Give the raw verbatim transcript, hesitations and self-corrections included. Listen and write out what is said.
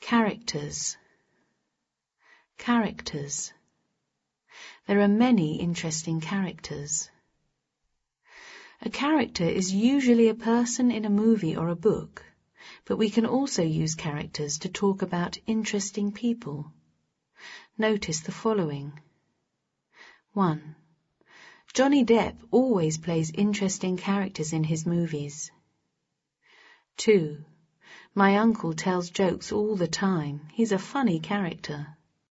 Characters. Characters. There are many interesting characters. A character is usually a person in a movie or a book, but we can also use characters to talk about interesting people. Notice the following. one. Johnny Depp always plays interesting characters in his movies. two. My uncle tells jokes all the time. He's a funny character.